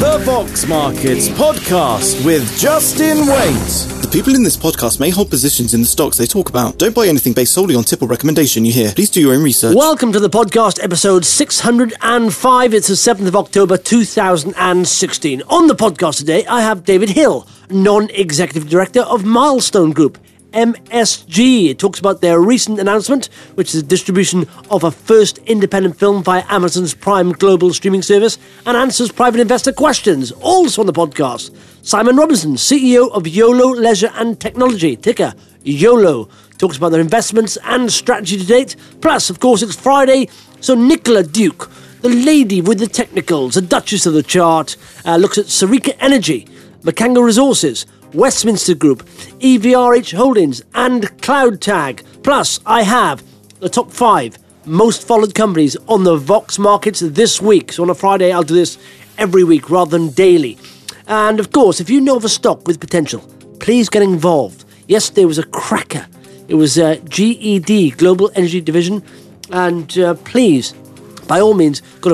The Vox Markets Podcast with Justin Waite. The people in this podcast may hold positions in the stocks they talk about. Don't buy anything based solely on tip or recommendation you hear. Please do your own research. Welcome to the podcast, episode 605. It's the 7th of October, 2016. On the podcast today, I have David Hill, non-executive director of Milestone Group, MSG. It talks about their recent announcement, which is a distribution of a first independent film via Amazon's Prime global streaming service, and answers private investor questions. Also on the podcast, Simon Robinson, CEO of YOLO Leisure and Technology, ticker YOLO, talks about their investments and strategy to date. Plus, of course, it's Friday, so Nicola Duke, the lady with the technicals, the Duchess of the chart, looks at Sarika Energy, Makanga Resources, Westminster Group, EVRH Holdings, and CloudTag. Plus, I have the top 5 most followed companies on the Vox Markets this week. So on a Friday, I'll do this every week rather than daily. And of course, if you know of a stock with potential, please get involved. Yesterday was a cracker. It was GED, Global Energy Division. And please, by all means, go to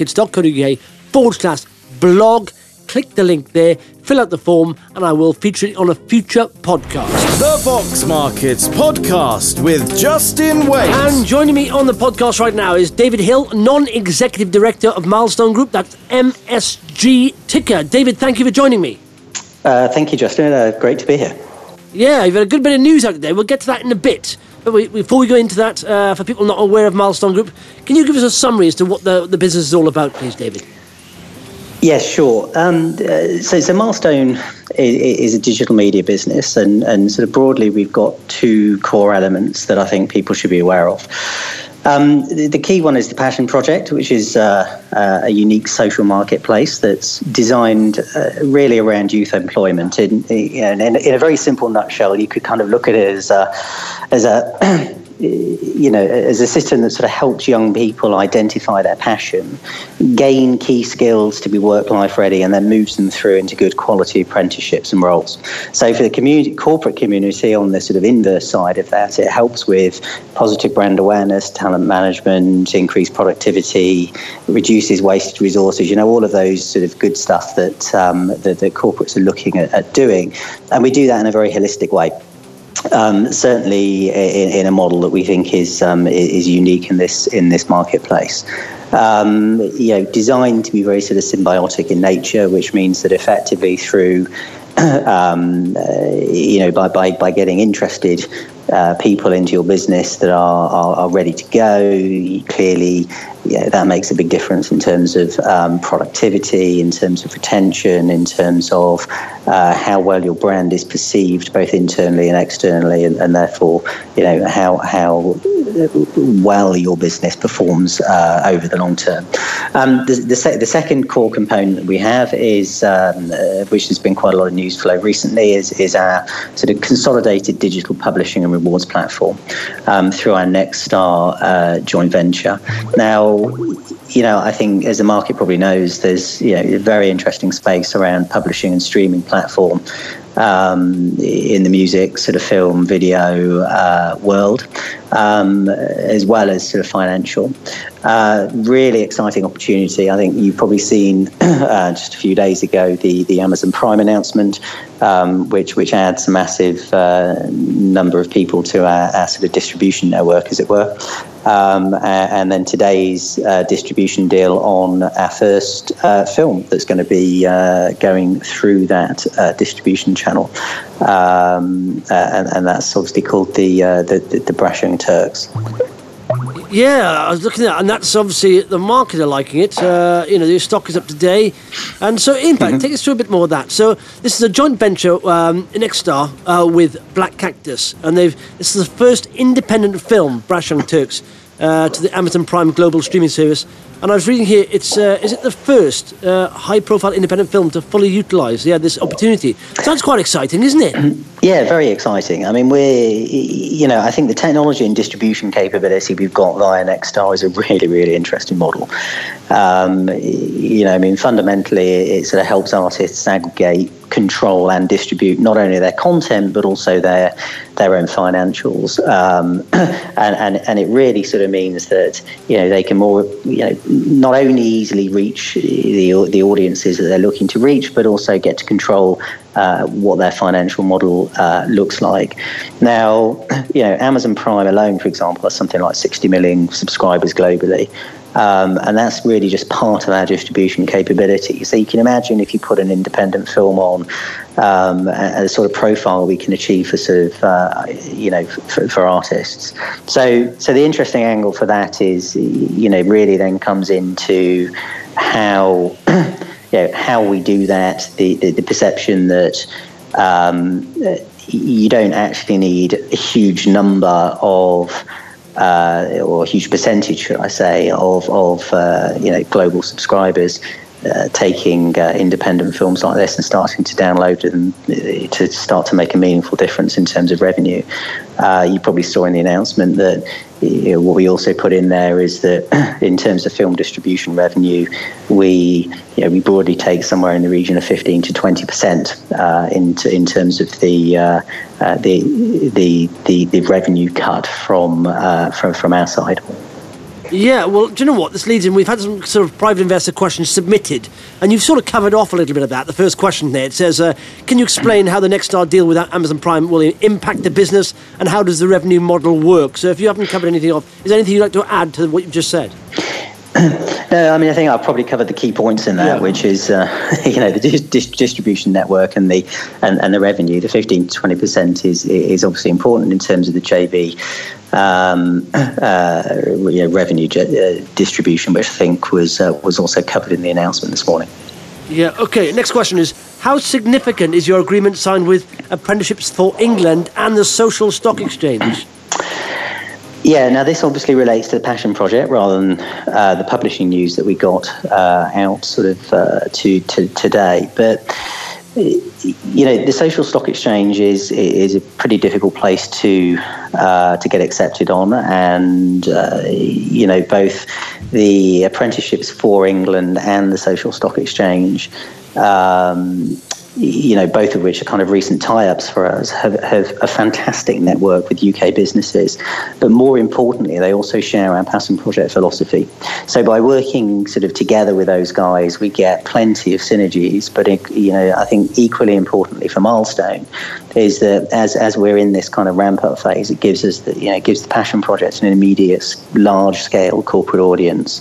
voxmarkets.co.uk/blog. Click the link there, fill out the form, and I will feature it on a future podcast. The Vox Markets Podcast with Justin Waite. And joining me on the podcast right now is David Hill, non-executive director of Milestone Group. That's MSG ticker. David, thank you for joining me. Thank you, Justin. Great to be here. Yeah, you've had a good bit of news out today. We'll get to that in a bit. But before we go into that, for people not aware of Milestone Group, can you give us a summary as to what the business is all about, please, David? Yes, sure. So Milestone is a digital media business, and sort of broadly, we've got 2 core elements that I think people should be aware of. The key one is the Passion Project, which is a unique social marketplace that's designed really around youth employment. In a very simple nutshell, you could kind of look at it as a as a system that sort of helps young people identify their passion, gain key skills to be work-life ready, and then moves them through into good quality apprenticeships and roles. So for the corporate community, on the sort of inverse side of that, it helps with positive brand awareness, talent management, increased productivity, reduces wasted resources, all of those sort of good stuff that the corporates are looking at doing. And we do that in a very holistic way. Certainly in a model that we think is unique in this marketplace. Designed to be very sort of symbiotic in nature, which means that effectively through by getting interested people into your business that are ready to go, clearly that makes a big difference in terms of productivity, in terms of retention, in terms of how well your brand is perceived both internally and externally, and therefore how well your business performs over the long term. The second core component that we have is, which has been quite a lot of news flow recently, is our sort of consolidated digital publishing and rewards platform through our Nexstar joint venture. Now, I think as the market probably knows, there's a very interesting space around publishing and streaming platform in the music, sort of film, video world, as well as sort of financial. Really exciting opportunity. I think you've probably seen just a few days ago the Amazon Prime announcement, which adds a massive number of people to our sort of distribution network, as it were. And then today's distribution deal on our first film that's going to be going through that distribution channel, and that's obviously called the Brashing Turks. Yeah, I was looking at that, and that's obviously the market are liking it. The stock is up today, and so Impact, take us through a bit more of that. So this is a joint venture in Nexstar with Black Cactus, and this is the first independent film, Brashing Turks, to the Amazon Prime global streaming service. And I was reading here, is it the first high-profile independent film to fully utilise this opportunity? Sounds quite exciting, isn't it? Yeah, very exciting. I mean, I think the technology and distribution capability we've got via Nexstar is a really, really interesting model. Fundamentally, it sort of helps artists aggregate control and distribute not only their content but also their own financials, and it really sort of means that they can more not only easily reach the audiences that they're looking to reach, but also get to control what their financial model looks like. Now, Amazon Prime alone, for example, has something like 60 million subscribers globally. And that's really just part of our distribution capability. So you can imagine if you put an independent film on, a sort of profile we can achieve for sort of, for artists. So the interesting angle for that is, really then comes into how, how we do that, the perception that you don't actually need a huge number of or a huge percentage, should I say, of global subscribers taking independent films like this and starting to download them to start to make a meaningful difference in terms of revenue. You probably saw in the announcement that what we also put in there is that in terms of film distribution revenue, we broadly take somewhere in the region of 15 to 20% in terms of the revenue cut from our side. Yeah, well, do you know what? This leads in. We've had some sort of private investor questions submitted, and you've sort of covered off a little bit of that. The first question there, it says, can you explain how the Nexstar deal with Amazon Prime will impact the business, and how does the revenue model work? So if you haven't covered anything off, is there anything you'd like to add to what you've just said? No, I mean, I think I've probably covered the key points in that, which is, the distribution network and the revenue. The 15 to 20% is obviously important in terms of the JV revenue distribution, which I think was also covered in the announcement this morning. Yeah. Okay. Next question is: how significant is your agreement signed with Apprenticeships for England and the Social Stock Exchange? Yeah, now this obviously relates to the Passion Project rather than the publishing news that we got out sort of to today. But the Social Stock Exchange is a pretty difficult place to get accepted on, and both the Apprenticeships for England and the Social Stock Exchange, both of which are kind of recent tie-ups for us, have a fantastic network with UK businesses. But more importantly, they also share our Passion Project philosophy. So by working sort of together with those guys, we get plenty of synergies. But, I think equally importantly for Milestone is that as we're in this kind of ramp-up phase, it gives us gives the Passion Project an immediate, large-scale corporate audience.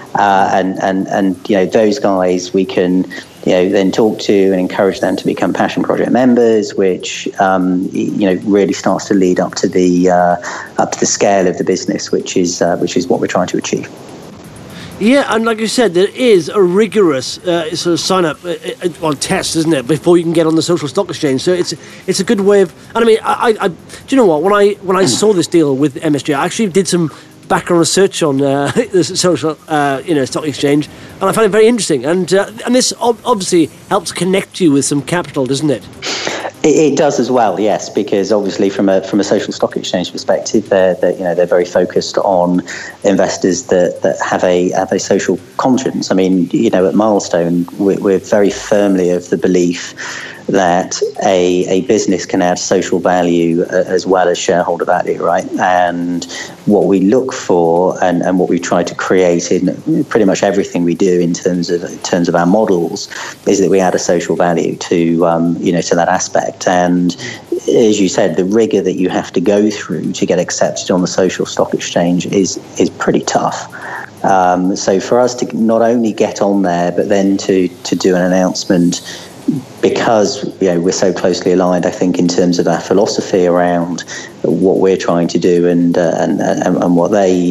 And those guys we can then talk to and encourage them to become Passion Project members, which really starts to lead up to the scale of the business, which is what we're trying to achieve. Yeah, and like you said, there is a rigorous sort of sign-up test, isn't it, before you can get on the Social Stock Exchange. So it's a good way of. And I mean, I do you know what? When I saw this deal with MSG, I actually did some background research on the Social Stock Exchange, and I found it very interesting. And this obviously helps connect you with some capital, doesn't it? It does as well, yes, because obviously from a Social Stock Exchange perspective, they're very focused on investors that have a social conscience. I mean, at Milestone, we're very firmly of the belief that a business can add social value as well as shareholder value, right? And what we look for and what we try to create in pretty much everything we do in terms of our models is that we add a social value to that aspect. And as you said, the rigor that you have to go through to get accepted on the Social Stock Exchange is pretty tough. So for us to not only get on there, but then to do an announcement, because we're so closely aligned, I think, in terms of our philosophy around what we're trying to do and what they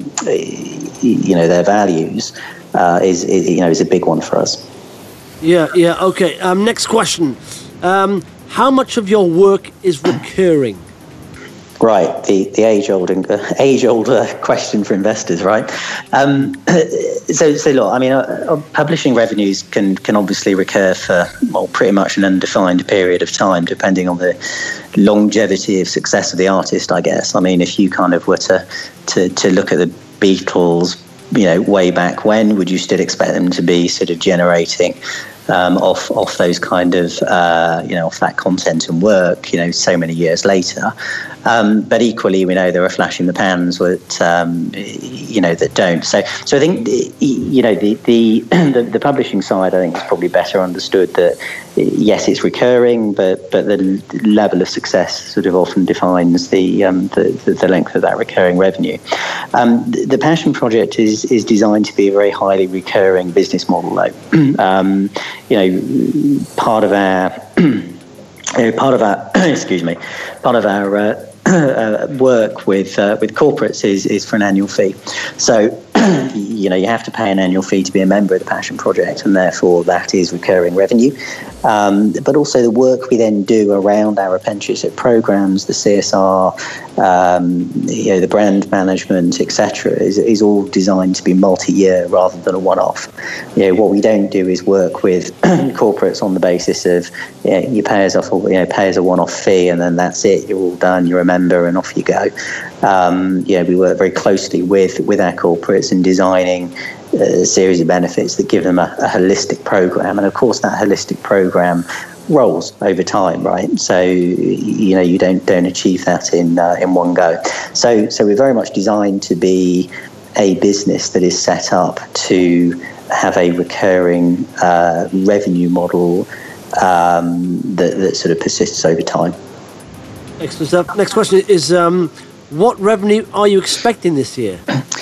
their values is a big one for us. Yeah. Okay. Next question. How much of your work is recurring? Right, the age-old question for investors, right? So look, I mean, publishing revenues can obviously recur for pretty much an undefined period of time, depending on the longevity of success of the artist, I guess. I mean, if you kind of were to look at the Beatles, way back when, would you still expect them to be sort of generating off those kind of off that content and work, so many years later. But equally, we know there are flash in the pans that don't. So I think the publishing side, I think, is probably better understood that yes, it's recurring, but the level of success sort of often defines the length of that recurring revenue. The Passion Project is designed to be a very highly recurring business model, though. Part of our work with corporates is for an annual fee. So you have to pay an annual fee to be a member of the Passion Project, and therefore that is recurring revenue. But also the work we then do around our apprenticeship programs, the CSR, the brand management, etc., is all designed to be multi-year rather than a one-off. What we don't do is work with corporates on the basis of you pay us a one-off fee and then that's it. You're all done. You're a member and off you go. We work very closely with our corporates in designing a series of benefits that give them a holistic program, and of course that holistic program rolls over time, right? So you don't achieve that in one go. So we're very much designed to be a business that is set up to have a recurring revenue model that sort of persists over time. Excellent stuff. Next question is, what revenue are you expecting this year?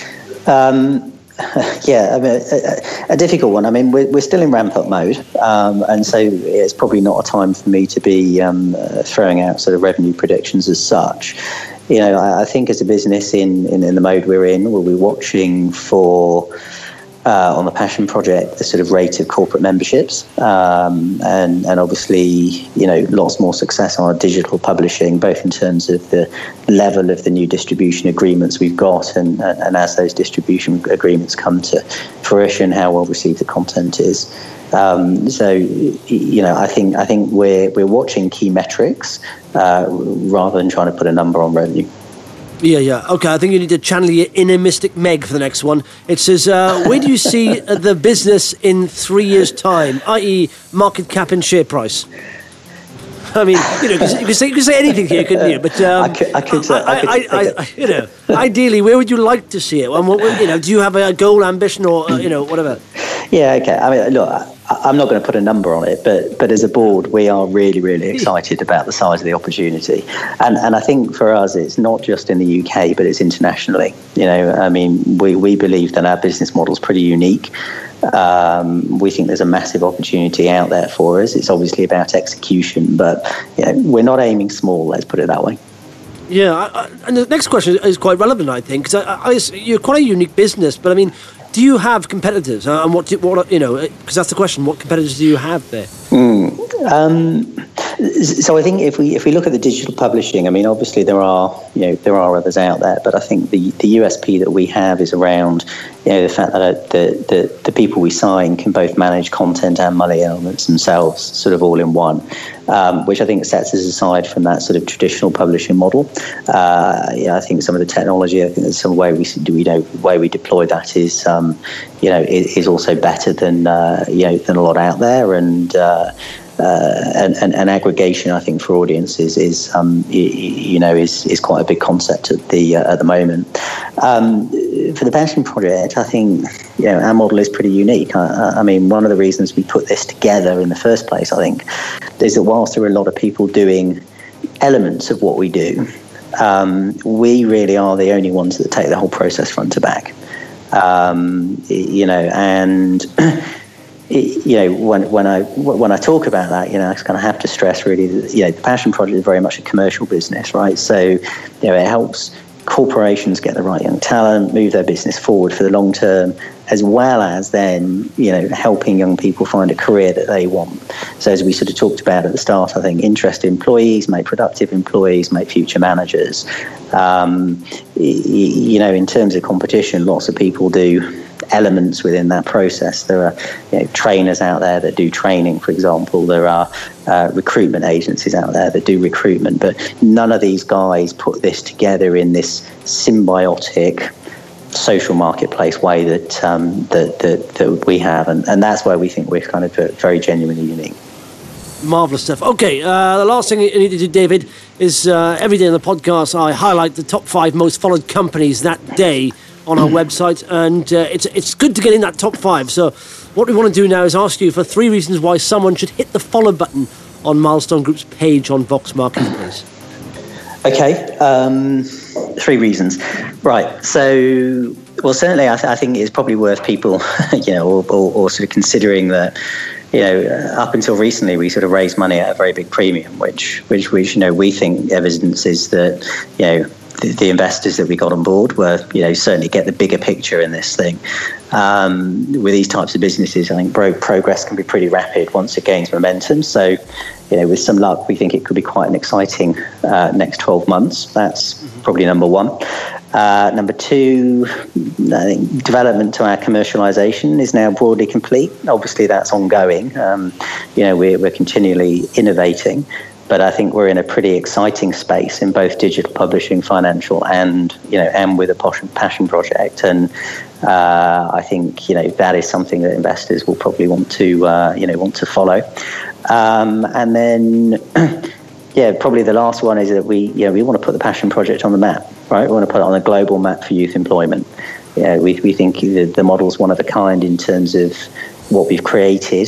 A difficult one. I mean, we're still in ramp-up mode, and so it's probably not a time for me to be throwing out sort of revenue predictions as such. I think as a business in the mode we're in, we'll be watching for on the Passion Project the sort of rate of corporate memberships, and obviously lots more success on our digital publishing, both in terms of the level of the new distribution agreements we've got, and as those distribution agreements come to fruition, how well received the content is. I think we're watching key metrics rather than trying to put a number on revenue. Yeah. Okay, I think you need to channel your inner Mystic Meg for the next one. It says, where do you see the business in 3 years' time, i.e. market cap and share price? I mean, you could say anything here, couldn't you? But ideally, where would you like to see it? And do you have a goal, ambition, or whatever? Yeah, okay. I mean, look, I'm not going to put a number on it, but as a board, we are really, really excited about the size of the opportunity. And I think for us, it's not just in the UK, but it's internationally. I mean, we believe that our business model is pretty unique. We think there's a massive opportunity out there for us. It's obviously about execution, but we're not aiming small, let's put it that way. Yeah, and the next question is quite relevant, I think, because you're quite a unique business, but I mean, do you have competitors? And what because that's the question. What competitors do you have there? So I think if we look at the digital publishing, I mean, obviously there are others out there, but I think the USP that we have is around the fact that the people we sign can both manage content and money elements themselves, sort of all in one, which I think sets us aside from that sort of traditional publishing model. I think some of the technology, I think there's some way we deploy that is also better than a lot out there, and aggregation, I think, for audiences is quite a big concept at the moment. For the Passion Project, I think our model is pretty unique. I mean, one of the reasons we put this together in the first place, I think, is that whilst there are a lot of people doing elements of what we do, we really are the only ones that take the whole process front to back. And when I talk about that, I kind of have to stress really that the Passion Project is very much a commercial business, right? So it helps corporations get the right young talent, move their business forward for the long term, as well as then helping young people find a career that they want. So as we sort of talked about at the start, I think interested employees make productive employees, make future managers. In terms of competition, lots of people do elements within that process. There are trainers out there that do training, for example. There are recruitment agencies out there that do recruitment, but none of these guys put this together in this symbiotic social marketplace way that we have, and that's where we think we're kind of very genuinely unique. Marvellous stuff. Okay, the last thing you need to do, David, is every day on the podcast I highlight the top 5 most followed companies that day on our website, and it's good to get in that top 5. So what we want to do now is ask you for 3 reasons why someone should hit the follow button on Milestone Group's page on Vox Marketplace. Okay, 3 reasons. Right, so, well, certainly I think it's probably worth people, or sort of considering that, up until recently, we sort of raised money at a very big premium, which we think evidences that, the investors that we got on board were, certainly get the bigger picture in this thing. With these types of businesses, I think progress can be pretty rapid once it gains momentum. So, with some luck, we think it could be quite an exciting next 12 months. That's probably number 1. Number 2, I think development to our commercialization is now broadly complete. Obviously, that's ongoing. We're continually innovating. But I think we're in a pretty exciting space in both digital publishing, financial, and with a passion project. And I think that is something that investors will probably want to follow. And then, probably the last one is that we want to put the passion project on the map, right? We want to put it on a global map for youth employment. We think the model's one of a kind in terms of what we've created.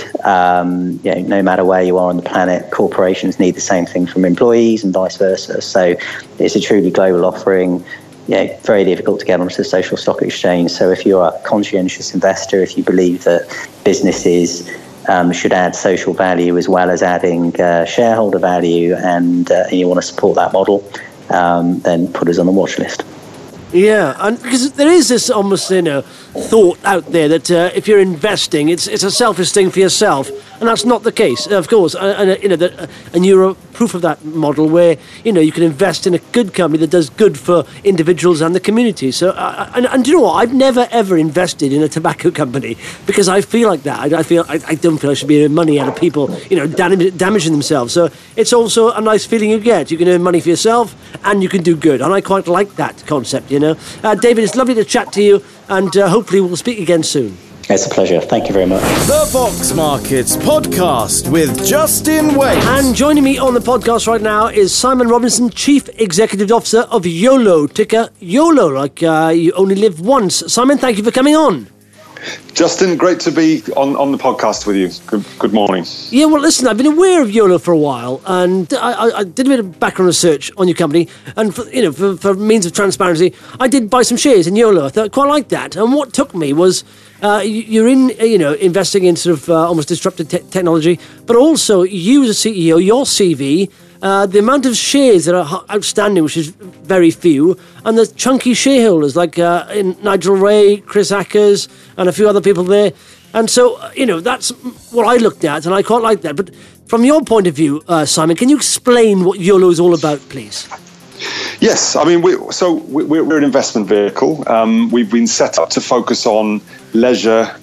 No matter where you are on the planet, corporations need the same thing from employees and vice versa. So it's a truly global offering. Very difficult to get onto the social stock exchange. So if you're a conscientious investor, if you believe that businesses should add social value as well as adding shareholder value, and you want to support that model, then put us on the watch list. Yeah, and because there is this almost, thought out there that if you're investing, it's a selfish thing for yourself, and that's not the case, of course. And you're a proof of that model where you can invest in a good company that does good for individuals and the community. So, and do you know what? I've never ever invested in a tobacco company because I feel like that. I don't feel I should be earning money out of people, damaging themselves. So it's also a nice feeling you get. You can earn money for yourself and you can do good, and I quite like that concept. David, it's lovely to chat to you, and hopefully we'll speak again soon. It's a pleasure. Thank you very much. The Vox Markets Podcast with Justin Waite. And joining me on the podcast right now is Simon Robinson, Chief Executive Officer of YOLO, ticker YOLO, like you only live once. Simon, thank you for coming on. Justin, great to be on the podcast with you. Good morning. Yeah, well, listen, I've been aware of YOLO for a while, and I did a bit of background research on your company, and for means of transparency, I did buy some shares in YOLO. I thought I quite liked that, and what took me was you're in investing in sort of almost disruptive technology, but also you as a CEO, your CV. The amount of shares that are outstanding, which is very few, and the chunky shareholders like Nigel Ray, Chris Ackers, and a few other people there. And so, that's what I looked at, and I quite like that. But from your point of view, Simon, can you explain what YOLO is all about, please? Yes, I mean, we're an investment vehicle. We've been set up to focus on leisure,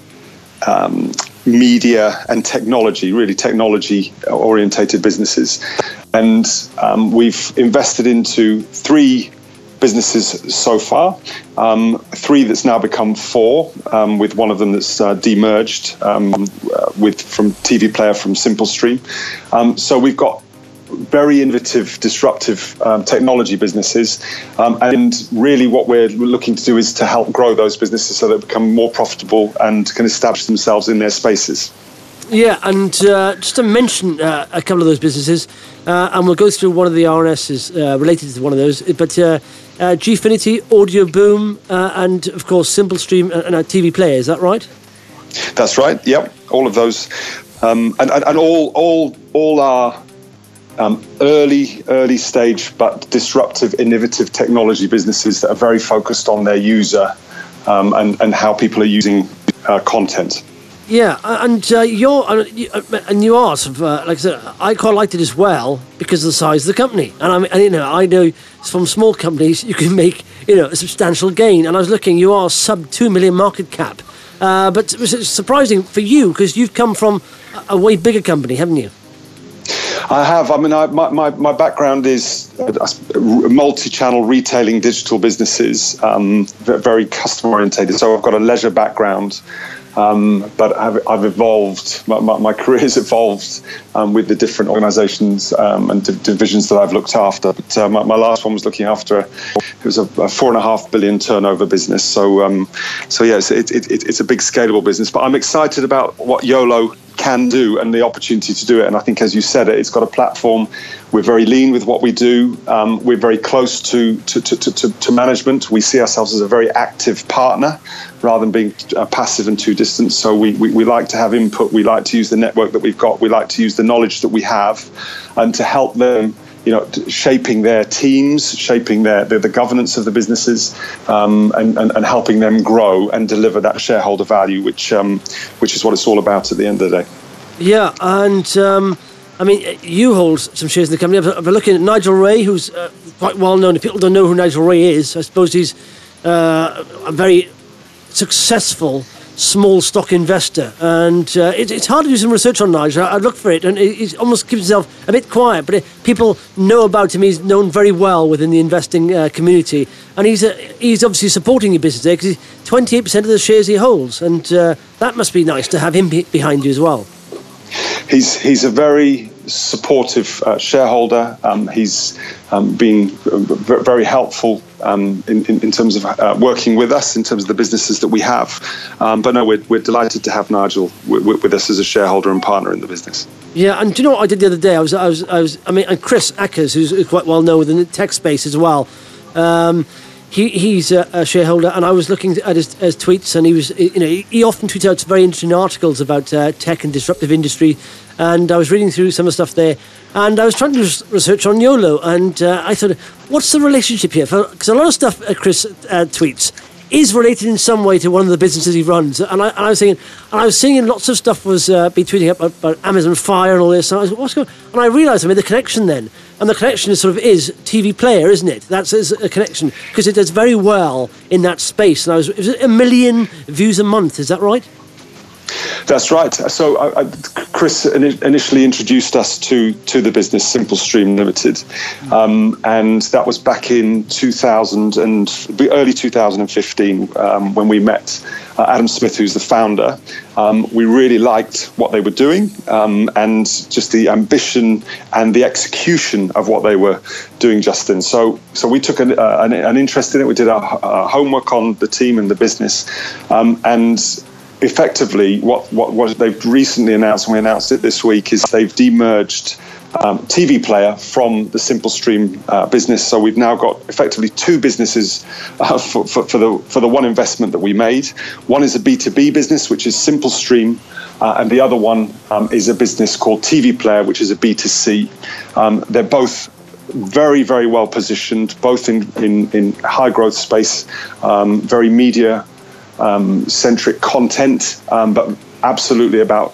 media and technology, really technology-orientated businesses. And we've invested into 3 businesses so far, 3 that's now become 4, with one of them that's demerged from TV Player from SimpleStream. So we've got very innovative, disruptive technology businesses. And really what we're looking to do is to help grow those businesses so they become more profitable and can establish themselves in their spaces. Yeah, and just to mention a couple of those businesses, and we'll go through one of the RNSs related to one of those, but Gfinity, Audio Boom, and of course SimpleStream and TV Player, is that right? That's right, yep, all of those. And all are early stage but disruptive, innovative technology businesses that are very focused on their user and how people are using content. Yeah, and you are sort of, like I said, I quite liked it as well because of the size of the company. And I know from small companies you can make a substantial gain. And I was looking, you are sub 2 million market cap, but it was surprising for you because you've come from a way bigger company, haven't you? I have. I mean, my background is multi-channel retailing digital businesses, very customer orientated. So I've got a leisure background, but I've evolved. My career has evolved with the different organisations and divisions that I've looked after. But my last one was looking after it was a 4.5 billion turnover business. So yes, it's a big scalable business. But I'm excited about what YOLO can do and the opportunity to do it. And I think, as you said, it's got a platform. We're very lean with what we do. We're very close to management. We see ourselves as a very active partner rather than being passive and too distant. So we like to have input. We like to use the network that we've got. We like to use the knowledge that we have and to help them, shaping their teams, shaping the governance of the businesses, and helping them grow and deliver that shareholder value, which is what it's all about at the end of the day. Yeah, and you hold some shares in the company. I've been looking at Nigel Ray, who's quite well known. If people don't know who Nigel Ray is, I suppose he's a very successful small stock investor, and it's hard to do some research on Nigel. I look for it, and he almost keeps himself a bit quiet, but people know about him. He's known very well within the investing community, and he's obviously supporting your business there because 28% of the shares he holds, and that must be nice to have him behind you as well. He's a very supportive shareholder. He's been very helpful in terms of working with us, in terms of the businesses that we have. But no, we're delighted to have Nigel with us as a shareholder and partner in the business. Yeah, and do you know what I did the other day? And Chris Ackers, who's quite well known within the tech space as well. He's a shareholder, and I was looking at his tweets, and he often tweets out very interesting articles about tech and disruptive industry, and I was reading through some of the stuff there, and I was trying to do research on YOLO, and I thought, what's the relationship here? Because a lot of stuff Chris tweets is related in some way to one of the businesses he runs, and I was thinking, and I was seeing lots of stuff was be tweeting up about Amazon Fire and all this, and I was what's going on? And I realised I made the connection then, and the connection is TV Player, isn't it? That's a connection, because it does very well in that space, and it was 1 million views a month, is that right? That's right. So Chris initially introduced us to the business Simple Stream Limited, and that was back in early 2015 when we met Adam Smith, who's the founder. We really liked what they were doing and just the ambition and the execution of what they were doing just then. So we took an interest in it. We did our homework on the team and the business, and effectively, what they've recently announced, and we announced it this week, is they've demerged TV Player from the Simple Stream business. So we've now got effectively two businesses for the one investment that we made. One is a B2B business, which is Simple Stream, and the other one is a business called TV Player, which is a B2C. They're both very, very well positioned, both in high growth space, very media centric content, but absolutely about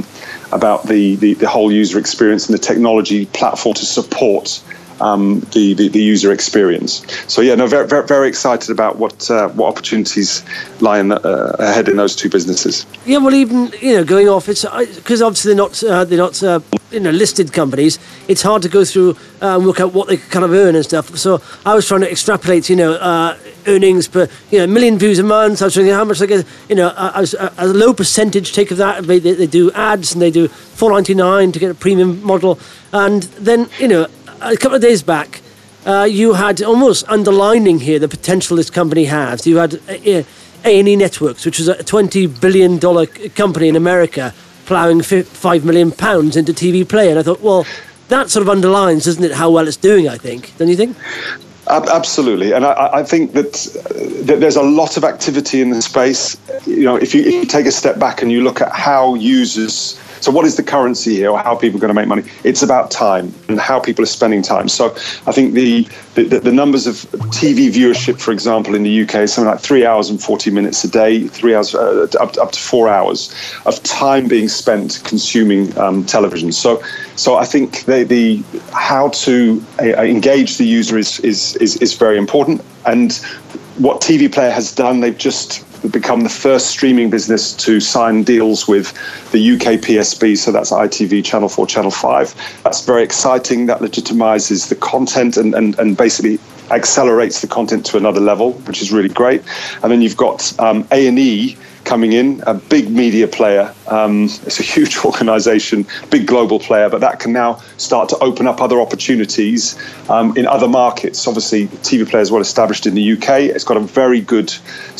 the whole user experience and the technology platform to support the user experience. So very, very, very excited about what opportunities lie ahead in those two businesses. Yeah, well, even going off, it's because obviously they're not listed companies. It's hard to go through and work out what they kind of earn and stuff. So I was trying to extrapolate, earnings per 1 million views a month. I was thinking how much they get. A low percentage take of that. They do ads and they do $4.99 to get a premium model, and then a couple of days back, you had almost underlining here the potential this company has. You had A&E Networks, which was a $20 billion company in America, ploughing £5 million into TV Player. And I thought, well, that sort of underlines, doesn't it, how well it's doing, I think. Don't you think? Absolutely. And I think that there's a lot of activity in the space. If you take a step back and you look at how users... So what is the currency here, or how people are going to make money? It's about time and how people are spending time. So I think the numbers of TV viewership, for example, in the UK is something like 3 hours and 40 minutes a day, 3 hours up to 4 hours of time being spent consuming television. So I think the how to engage the user is very important. And what TV Player has done, they've just become the first streaming business to sign deals with the UK PSB, so that's ITV, Channel 4, Channel 5. That's very exciting. That legitimizes the content and basically accelerates the content to another level, which is really great. And then you've got A&E coming in, a big media player. It's a huge organization, big global player, but that can now start to open up other opportunities in other markets. Obviously, TV Player is well established in the UK. It's got a very good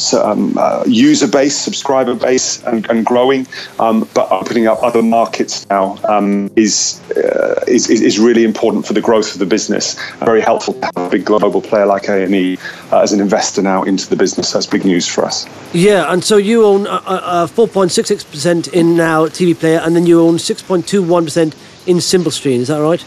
user base, subscriber base, and growing. But opening up other markets now is really important for the growth of the business. Very helpful to have a big global player like A&E as an investor now into the business. That's big news for us. Yeah, and so you own 4.66% in now TV Player, and then you own 6.21% in SimpleStream. Is that right?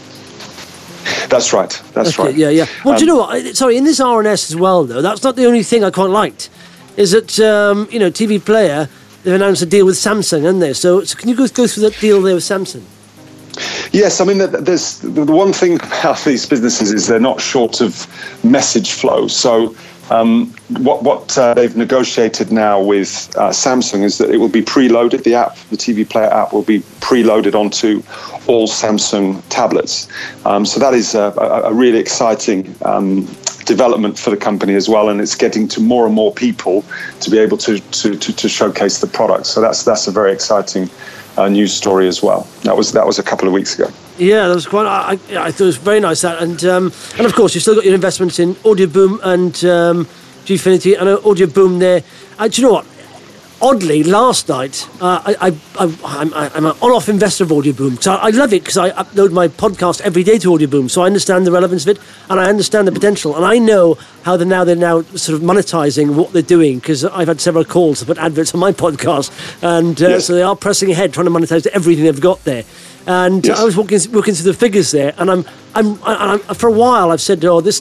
That's right. That's right. Yeah. Well, do you know what? Sorry, in this RNS as well, though, that's not the only thing I quite liked. Is that TV Player, they've announced a deal with Samsung, haven't they? So can you go through that deal there with Samsung? Yes, I mean, there's the one thing about these businesses is they're not short of message flow. So what they've negotiated now with Samsung is that it will be preloaded. The app, the TV Player app, will be preloaded onto all Samsung tablets. So that is a really exciting development for the company as well, and it's getting to more and more people to be able to showcase the product. So that's a very exciting news story as well. That was a couple of weeks ago. Yeah, that was quite. I thought it was very nice that, and of course you've still got your investments in Audioboom and Gfinity. I know Audioboom there. Do you know what? Oddly, last night I'm an on-off investor of Audioboom. So I love it because I upload my podcast every day to Audioboom. So I understand the relevance of it and I understand the potential. And I know how they're now sort of monetizing what they're doing, because I've had several calls to put adverts on my podcast, and so they are pressing ahead trying to monetize everything they've got there. And I was looking through the figures there, and I'm for a while I've said, this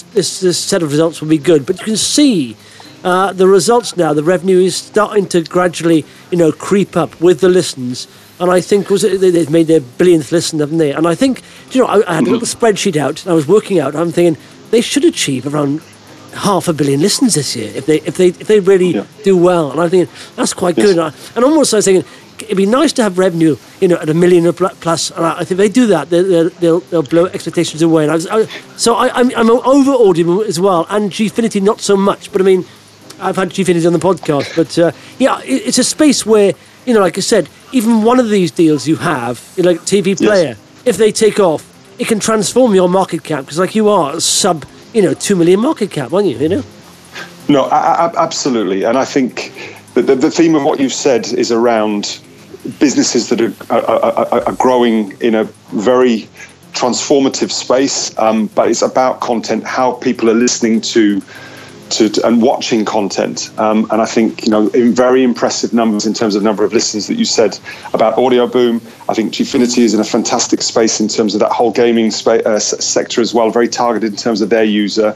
set of results will be good, but you can see the results now. The revenue is starting to gradually, creep up with the listens, and I think they've made their billionth listen, haven't they? And I think, I had a little spreadsheet out, and I was working out. I'm thinking they should achieve around 500 million listens this year if they really do well. And I'm thinking that's quite good. And almost I was thinking, it'd be nice to have revenue, at $1 million plus. And I think if they do that, they'll blow expectations away. And I'm over Audible as well, and Gfinity not so much. But I mean, I've had Gfinity on the podcast. But it's a space where, like I said, even one of these deals you have, like TV Player, if they take off, it can transform your market cap, because like you are sub, 2 million market cap, aren't you? No, absolutely. And I think the theme of what you've said is around businesses that are growing in a very transformative space, but it's about content, how people are listening to and watching content. And I think, in very impressive numbers in terms of number of listens that you said about Audioboom. I think Gfinity is in a fantastic space in terms of that whole gaming sector as well, very targeted in terms of their user,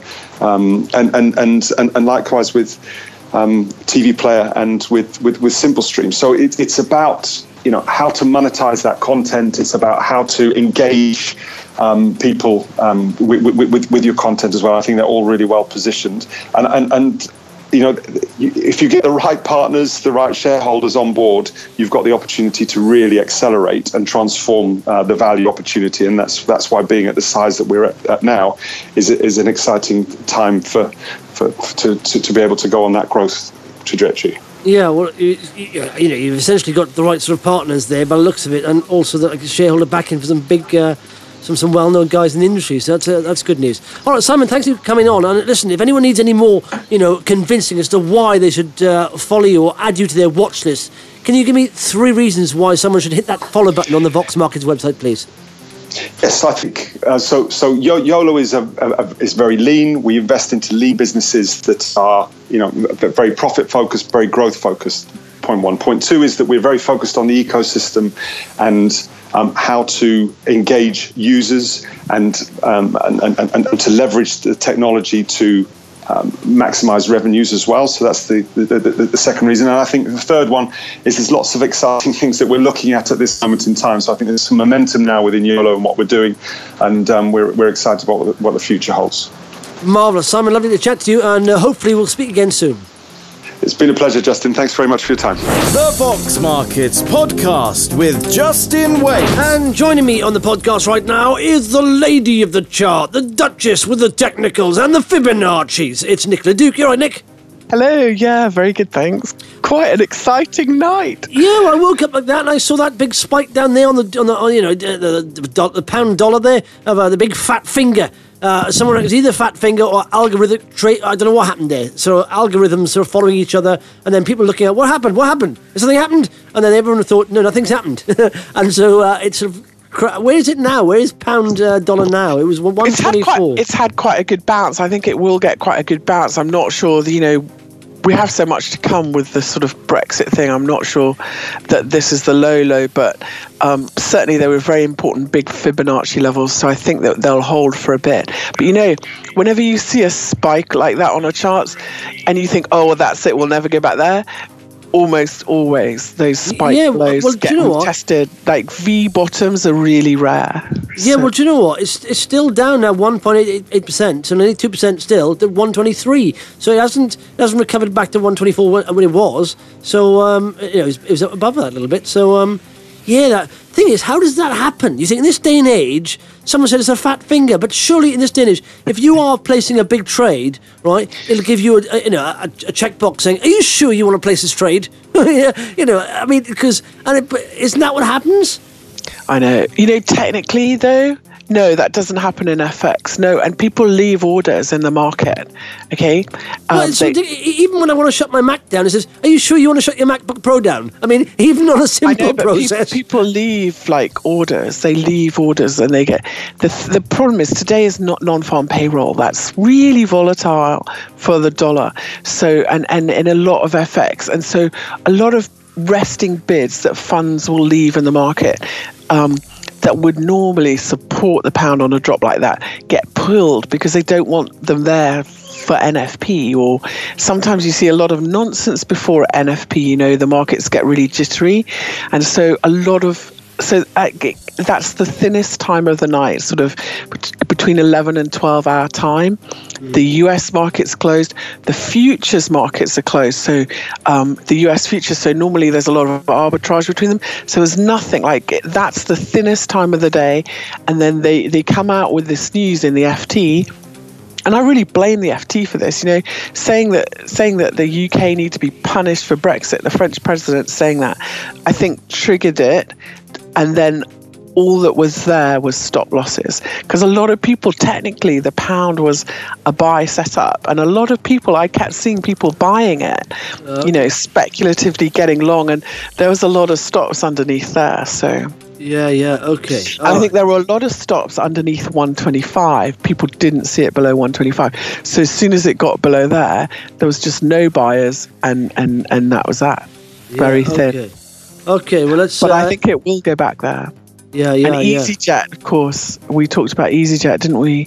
and likewise with TV Player and with SimpleStream. So it's about how to monetize that content. It's about how to engage people with your content as well. I think they're all really well positioned, and if you get the right partners, the right shareholders on board, you've got the opportunity to really accelerate and transform the value opportunity. And that's why being at the size that we're at now is an exciting time to be able to go on that growth trajectory. Yeah, well, you've essentially got the right sort of partners there by the looks of it, and also the shareholder backing for some big, some well-known guys in the industry. So that's good news. All right, Simon, thanks for coming on. And listen, if anyone needs any more, convincing as to why they should follow you or add you to their watch list, can you give me 3 reasons why someone should hit that follow button on the Vox Markets website, please? Yes, I think so. YOLO is very lean. We invest into lean businesses that are, very profit focused, very growth focused. Point 1. Point 2 is that we're very focused on the ecosystem and how to engage users and to leverage the technology to maximize revenues as well. So that's the second reason. And I think the third one is there's lots of exciting things that we're looking at this moment in time. So I think there's some momentum now within YOLO and what we're doing, and we're excited about what the future holds. Marvellous. Simon, lovely to chat to you, and hopefully we'll speak again soon. It's been a pleasure, Justin. Thanks very much for your time. The Fox Markets Podcast with Justin Wade. And joining me on the podcast right now is the lady of the chart, the Duchess with the technicals and the Fibonacci's. It's Nicola Duke. You all right, Nick? Hello, yeah, very good, thanks. Quite an exciting night. Yeah, well, I woke up like that and I saw that big spike down there on the pound dollar there of the big fat finger. Someone reckons either fat finger or algorithmic trade. I don't know what happened there. So algorithms sort of following each other, and then people looking at what happened. Has something happened? And then everyone thought, no, nothing's happened. And so it's sort of. Where is it now? Where is pound dollar now? It was 124. It's had quite a good bounce. I think it will get quite a good bounce. I'm not sure. We have so much to come with the sort of Brexit thing. I'm not sure that this is the low, but certainly there were very important big Fibonacci levels, so I think that they'll hold for a bit. But whenever you see a spike like that on a chart and you think, oh, well, that's it, we'll never go back there, almost always those spike lows get tested. Like V bottoms are really rare. Yeah, well, do you know what? It's still down now 1.88%, so nearly 2% still to 123. So it hasn't recovered back to 124 when it was. So it was above that a little bit. So that thing is, how does that happen? You think in this day and age, someone said it's a fat finger, but surely in this day and age, if you are placing a big trade, right, it'll give you a checkbox saying, "Are you sure you want to place this trade?" I mean, isn't that what happens? I know. Technically though, no, that doesn't happen in FX. No, and people leave orders in the market. Okay. Even when I want to shut my Mac down, it says, "Are you sure you want to shut your MacBook Pro down?" I mean, even on a simple process, people leave orders. They leave orders, and they get the problem is today is not non-farm payroll. That's really volatile for the dollar. So and in a lot of FX, and so a lot of resting bids that funds will leave in the market. That would normally support the pound on a drop like that get pulled because they don't want them there for NFP, or sometimes you see a lot of nonsense before NFP. The markets get really jittery, and so that's the thinnest time of the night, sort of between 11 and 12 hour time. The US market's closed, the futures markets are closed, so the US futures, so normally there's a lot of arbitrage between them, so there's nothing that's the thinnest time of the day. And then they come out with this news in the FT, and I really blame the FT for this, saying that the UK need to be punished for Brexit. The French president saying that, I think, triggered it, and then all that was there was stop losses, because a lot of people, technically the pound was a buy set up, and a lot of people, I kept seeing people buying it, speculatively getting long, and there was a lot of stops underneath there. So okay. I think there were a lot of stops underneath 125. People didn't see it below 125. So as soon as it got below there was just no buyers, and that was that. Very thin. Okay, well let's. But I think it will go back there. Yeah. And EasyJet, of course, we talked about EasyJet, didn't we?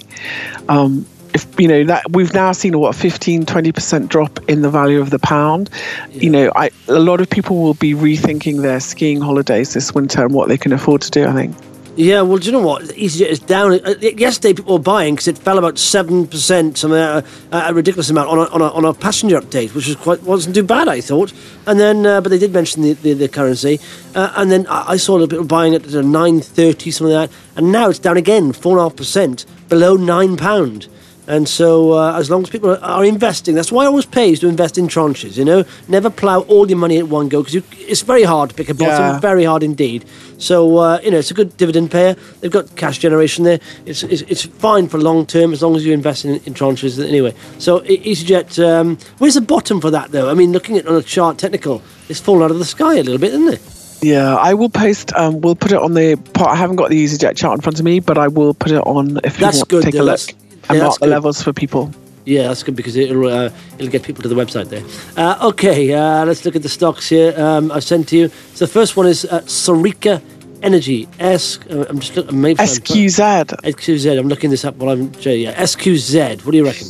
That we've now seen 15-20% drop in the value of the pound. A lot of people will be rethinking their skiing holidays this winter and what they can afford to do, I think. Yeah, well, do you know what? EasyJet is down. Yesterday, people were buying because it fell about 7%, a ridiculous amount on a passenger update, which wasn't too bad, I thought. And then, but they did mention the currency. And then I saw a little bit of buying at 9.30, something like that. And now it's down again, 4.5%, below £9. And so as long as people are investing, that's why I always pays to invest in tranches, Never plough all your money at one go, because it's very hard to pick a bottom, very hard indeed. So, it's a good dividend payer. They've got cash generation there. It's fine for long term as long as you invest in tranches anyway. So EasyJet, where's the bottom for that though? I mean, looking at it on a chart technical, it's fallen out of the sky a little bit, isn't it? Yeah, I will post, we'll put it on the part. I haven't got the EasyJet chart in front of me, but I will put it on if you want to take a look. And mark the levels for people. Yeah, that's good because it'll get people to the website there. Let's look at the stocks here. I've sent to you. So the first one is Serica Energy. I'm just looking. SQZ. SQZ. I'm looking this up while I'm. SQZ. What do you reckon?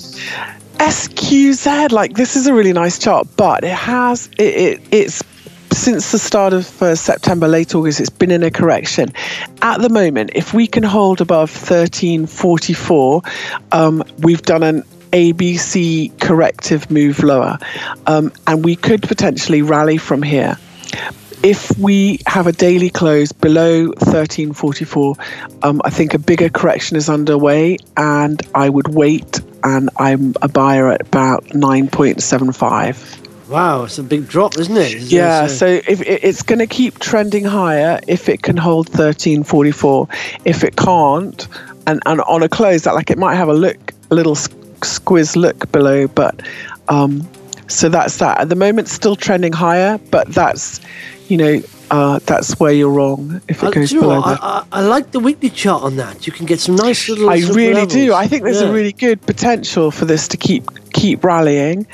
SQZ. This is a really nice chart, but it's since the start of September, late August, it's been in a correction. At the moment, if we can hold above 1344, we've done an ABC corrective move lower, and we could potentially rally from here. If we have a daily close below 1344, I think a bigger correction is underway, and I would wait, and I'm a buyer at about 9.75. Wow, it's a big drop, isn't it? So if it's going to keep trending higher if it can hold 1344. If it can't, and on a close, that like it might have a little squiz look below, but so that's that. At the moment, still trending higher, but that's that's where you're wrong if it goes below that. I like the weekly chart on that. You can get some nice little. I really levels. do. I think there's a really good potential for this to keep rallying.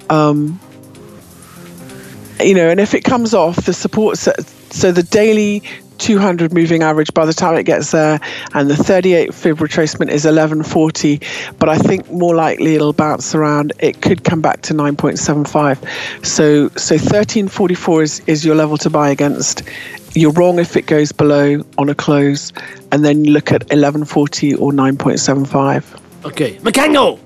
And if it comes off the support, so the daily 200 moving average by the time it gets there, and the 38 fib retracement is 1140, but I think more likely it'll bounce around. It could come back to 9.75. So 1344 is your level to buy against. You're wrong if it goes below on a close, and then you look at 1140 or 9.75. Okay, Macango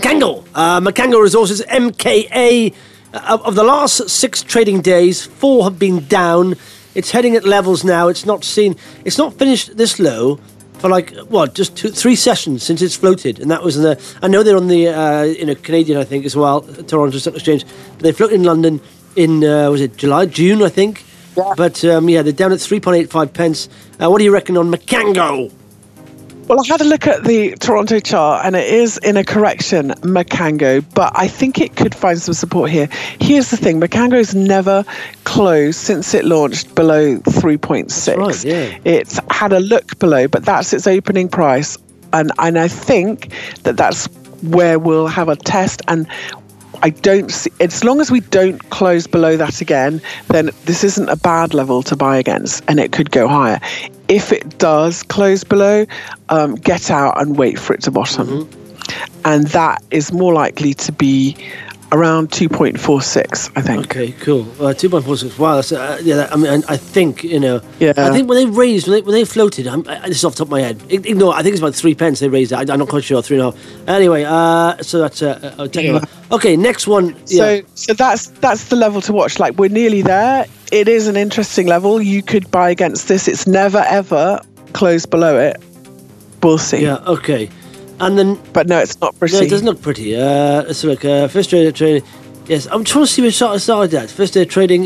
Resources, MKA. Of the last 6 trading days, 4 have been down. It's heading at levels now. It's not finished this low for just 3 sessions since it's floated, and that was I know they're on the Canadian, I think, as well, Toronto Stock Exchange. But they floated in London in June, I think. Yeah. But they're down at 3.85 pence. What do you reckon on Macango? Well, I had a look at the Toronto chart, and it is in a correction, Macango, but I think it could find some support here. Here's the thing, Macango's never closed since it launched below 3.6. Right, yeah. It's had a look below, but that's its opening price, and I think that's where we'll have a test, and I don't see, as long as we don't close below that again, then this isn't a bad level to buy against, and it could go higher. If it does close below, get out and wait for it to bottom. Mm-hmm. And that is more likely to be around 2.46, I think. Okay, cool. 2.46. Wow, that's, I think, Yeah. I think when they raised, when they floated, this is off the top of my head. Ignore, I think it's about 3 pence they raised it. I'm not quite sure, 3.5. Anyway, so that's okay, next one. Yeah. So that's the level to watch. Like, we're nearly there. It is an interesting level. You could buy against this. It's never, ever closed below it. We'll see. Yeah, okay. And then, but no, it's not pretty. No, it doesn't look pretty. Let's look. First day of trading. Yes, I'm trying to see where it started at. First day of trading.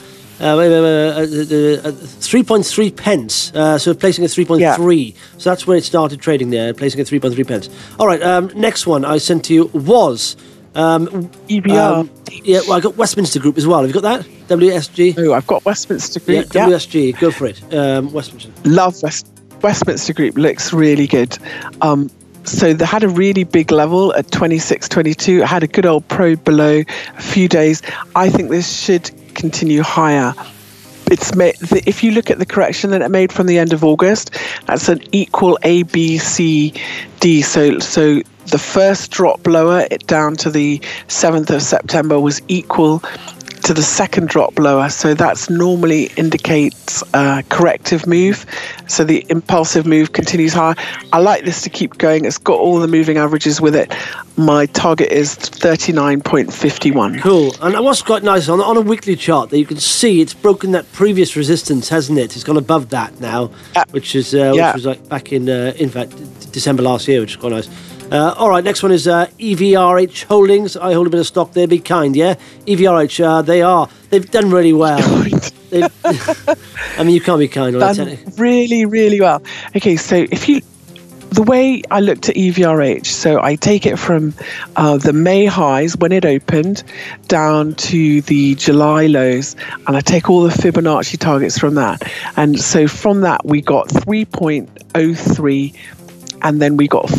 3.3 pence. So placing at 3.3. Yeah. So that's where it started trading there, placing at 3.3 pence. All right. Next one I sent to you was EBR. I got Westminster Group as well. Have you got that? WSG. Oh, I've got Westminster Group. Yeah, WSG. Go for it. Westminster. Love Westminster Group. Looks really good. So they had a really big level at 26.22. It had a good old probe below a few days. I think this should continue higher. It's made, if you look at the correction that it made from the end of August, that's an equal A, B, C, D. So the first drop lower, it down to the 7th of September, was equal to the second drop lower. So that's normally indicates a corrective move. So the impulsive move continues higher. I like this to keep going. It's got all the moving averages with it. My target is 39.51. Cool. And what's quite nice, on a weekly chart, that you can see it's broken that previous resistance, hasn't it? It's gone above that now, which is which was like back in fact, December last year, which is quite nice. All right, next one is EVRH Holdings. I hold a bit of stock there. Be kind, yeah? EVRH, they've done really well. I mean, you can't be kind. Done really, really well. Okay, so the way I looked at EVRH, so I take it from the May highs when it opened down to the July lows, and I take all the Fibonacci targets from that. And so from that, we got 3.03, and then we got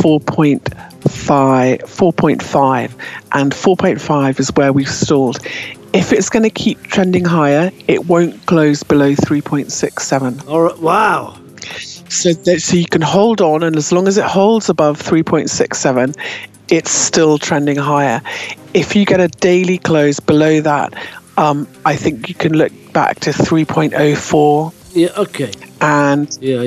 4.5, and 4.5 is where we've stalled. If it's going to keep trending higher, it won't close below 3.67. All right, wow. So you can hold on, and as long as it holds above 3.67, it's still trending higher. If you get a daily close below that, I think you can look back to 3.04. Yeah, okay. And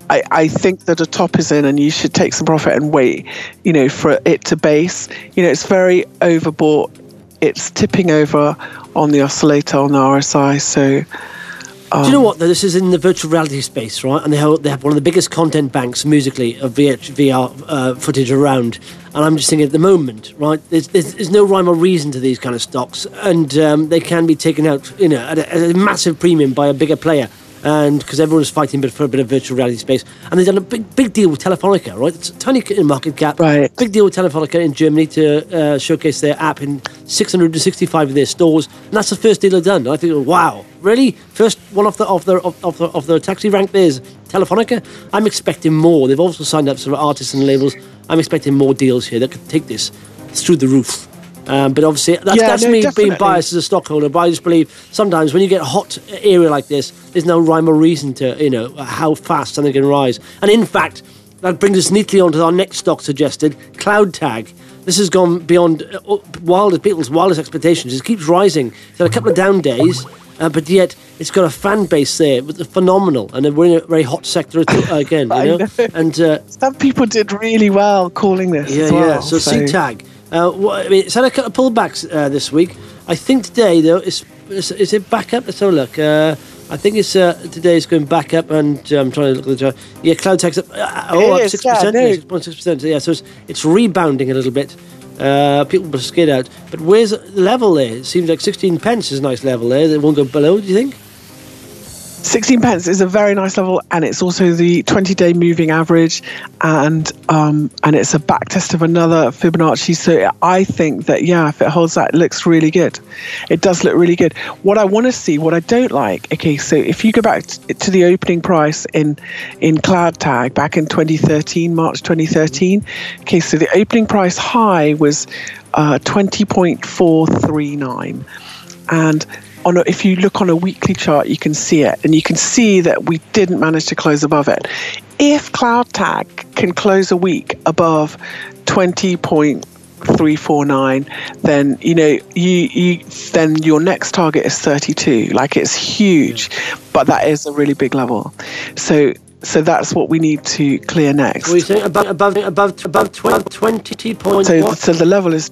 I think that a top is in and you should take some profit and wait, for it to base. It's very overbought. It's tipping over on the oscillator on the RSI. So, do you know what? This is in the virtual reality space, right? And they have one of the biggest content banks musically of VR footage around. And I'm just thinking at the moment, right? There's no rhyme or reason to these kind of stocks, and they can be taken out, at a massive premium by a bigger player. And because everyone's fighting for a bit of virtual reality space, and they've done a big deal with Telefonica, right? It's a tiny market cap, right? Big deal with Telefonica in Germany to showcase their app in 665 of their stores, and that's the first deal they've done. And I think, wow, really? First one off the taxi rank there's Telefonica. I'm expecting more. They've also signed up sort of artists and labels. I'm expecting more deals here that could take this through the roof. But obviously, that's me definitely being biased as a stockholder. But I just believe sometimes when you get a hot area like this, there's no rhyme or reason to how fast something can rise. And in fact, that brings us neatly onto our next stock suggested, CloudTag. This has gone beyond people's wildest expectations. It keeps rising. It's had a couple of down days, but yet it's got a fan base there, it's phenomenal, and we're in a very hot sector again. And some people did really well calling this. Yeah, as well, So CTAG. It's had a couple of pullbacks this week. I think today, though, is it back up? Let's have a look. I think it's today is going back up, and I'm trying to look at the chart. Yeah, CloudTag's up. Up 6%. 6.6%. Yeah, so it's rebounding a little bit. People are scared out. But where's the level there? It seems like 16 pence is a nice level there. It won't go below, do you think? 16 pence is a very nice level, and it's also the 20-day moving average, and it's a back test of another Fibonacci. So I think that, if it holds that, it looks really good. It does look really good. What I want to see, what I don't like, okay, so if you go back to the opening price in CloudTag back in 2013, March 2013, okay, so the opening price high was 20.439, and if you look on a weekly chart, you can see it, and you can see that we didn't manage to close above it. If CloudTag can close a week above 20.349, then then your next target is 32. Like, it's huge, but that is a really big level. So that's what we need to clear next. What are you saying? Above 20 points? So the level is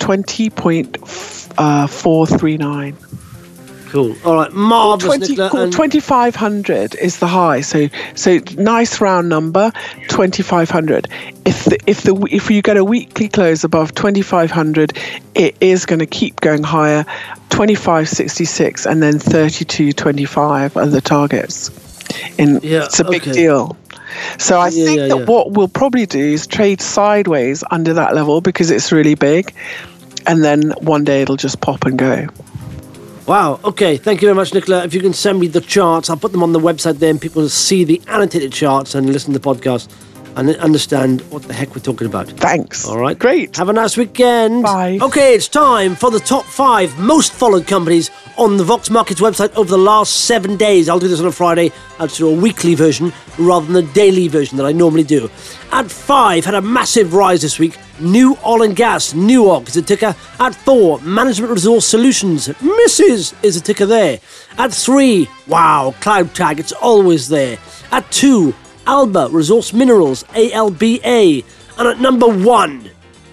20.439. Cool. All right, marvellous. 2,500 is the high. So nice round number, 2,500. If you get a weekly close above 2,500, it is going to keep going higher. 25.66 and then 32.25 are the targets. It's a big deal. So I think that what we'll probably do is trade sideways under that level because it's really big, and then one day it'll just pop and go. Wow, okay, thank you very much, Nicola. If you can send me the charts, I'll put them on the website there, and people will see the annotated charts and listen to the podcast and understand what the heck we're talking about. Thanks. All right. Great. Have a nice weekend. Bye. Okay, it's time for the top 5 most followed companies on the Vox Markets website over the last 7 days. I'll do this on a Friday. I'll do a weekly version rather than the daily version that I normally do. At 5, had a massive rise this week. New Oil and Gas, NUOG is the ticker. At 4, Management Resource Solutions, Mrs. is the ticker there. At 3, wow, CloudTag, it's always there. At 2, Alba Resource Minerals, ALBA. And at number 1,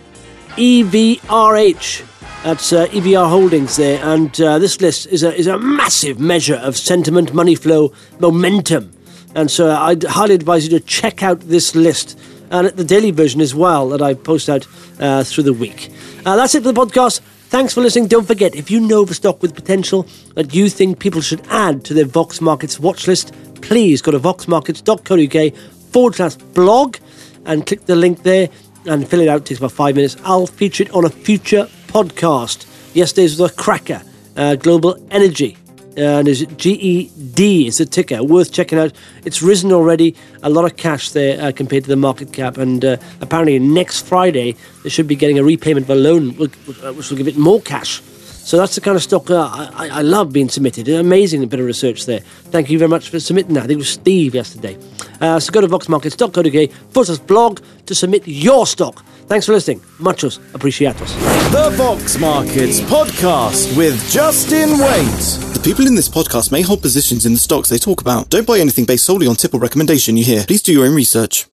EVRH. That's EVR Holdings there. And this list is a massive measure of sentiment, money flow, momentum. And so I'd highly advise you to check out this list. And the daily version as well that I post out through the week. That's it for the podcast. Thanks for listening. Don't forget, if you know of a stock with potential that you think people should add to their Vox Markets watch list, please go to voxmarkets.co.uk/blog and click the link there and fill it out. It takes about 5 minutes. I'll feature it on a future podcast. Yesterday's was a cracker. Global Energy. And is GED is the ticker. Worth checking out. It's risen already. A lot of cash there compared to the market cap. And apparently next Friday they should be getting a repayment of a loan, which will give it more cash. So that's the kind of stock I love being submitted. Amazing bit of research there. Thank you very much for submitting that. I think it was Steve yesterday. So go to voxmarkets.co.uk/blog to submit your stock. Thanks for listening. Muchos apreciados. The Vox Markets Podcast with Justin Waite. people in this podcast may hold positions in the stocks they talk about. Don't buy anything based solely on tip or recommendation you hear. Please do your own research.